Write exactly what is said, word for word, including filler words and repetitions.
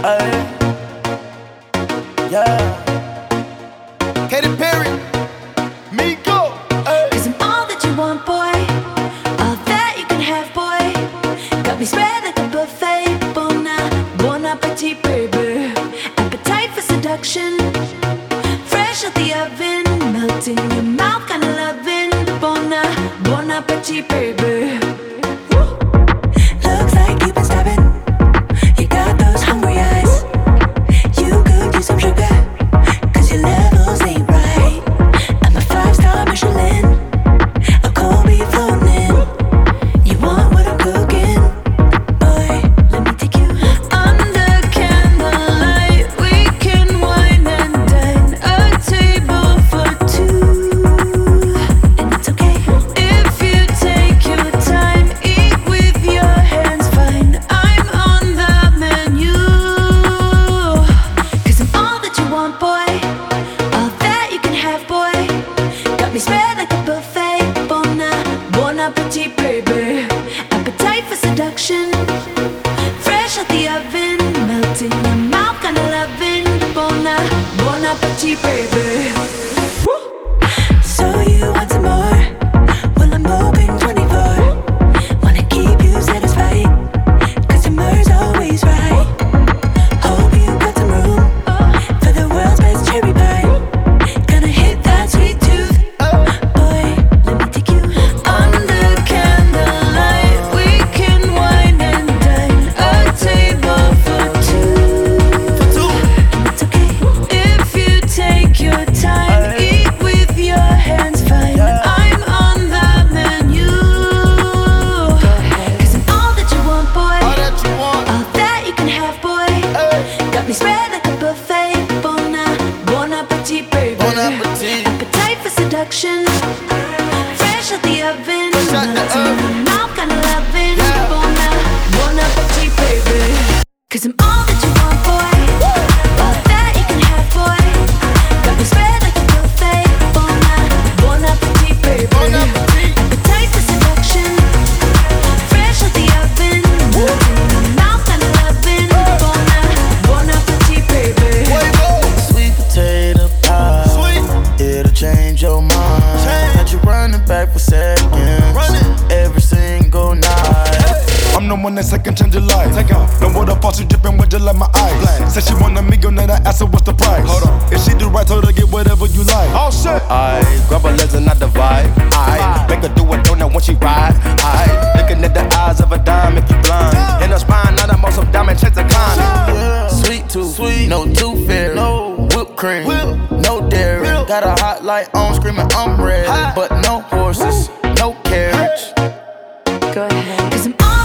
Ay, yeah. Katy Perry, Miko. Cause I'm all that you want, boy. All that you can have, boy. Got me spread like a buffet. Bon, bon appetit, baby. Appetite for seduction. Fresh out the oven. Melting your mouth, kinda loving. Bon, bon appetit, baby. Looks like you've been stabbing. You got those hungry eyes. You could use some sugar, cause your levels ain't right. I'm a five-star Michelin, a cold beef floating in. You want what I'm cooking? Boy, let me take you under candlelight. We can wine and dine, a table for two. And it's okay if you take your time. Eat with your hands, fine. I'm on the menu. Cause I'm all that you want, boy. All that you can have, boy. Got me spread like a buffet. Bon, bon appetit, baby. Appetite for seduction. Fresh out the oven. Melting your mouth, kinda loving. Bon, bon appetit, baby. So you want some more? Well, I'm open twenty-four. Wanna keep you satisfied, cause your mur's always right. Hope you got some room for the world's best cherry pie. Gonna hit that sweet tooth. Boy, let me take you under candlelight. We can wine and dine, a table for two. And it's okay if you take your time. Eat with your hands, fine. I'm on the menu. Cause I'm all that you want, boy. All that you want. All that you can have, boy. Got me spread like a buffet. Bon, bon appetit, baby. Bon appetit. Appetite for seduction. Fresh out the oven. Fresh out the Melting oven. your mouth, kinda loving. Yeah. Bon, bon appetit, baby. Cause I'm all that you want, boy. All that you can have, boy. Got me spread like a buffet. Bon, bon appetit, baby. Bon appetit. Appetite for seduction. Fresh out the oven. Melting your mouth, kinda loving. Bon, bon appetit, baby. Sweet potato pie. Sweet. It'll change your mind. Change. Had you running back for seconds. Running. Every single night. I'm the one that second change your life. Take off. No water faucet dripping with just like my eyes. Blast. Said she want a meal, then I asked her what's the price. Hold on. If she do right, told her get whatever you like. Oh shit. I grab her legs and I divide. I make her do a donut when she ride. I looking at the eyes of a dime if you blind. In her spine, not a most of diamond checks a kind. Sweet tooth, sweet, no tooth fairy. No whipped cream, Whip. no dairy. Milk. Got a hot light on, screaming I'm ready. Hot. But no horses, no carriage. Go ahead. Cause I'm all